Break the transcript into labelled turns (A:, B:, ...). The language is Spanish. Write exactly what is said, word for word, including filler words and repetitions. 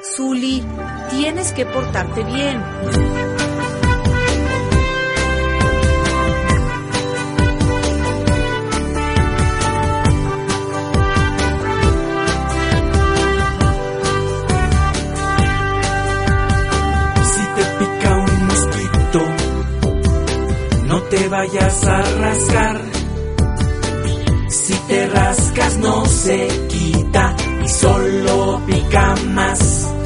A: Zuli, tienes que portarte bien.
B: Si te pica un mosquito, no te vayas a rascar. Si te rascas no se quita y solo pica más.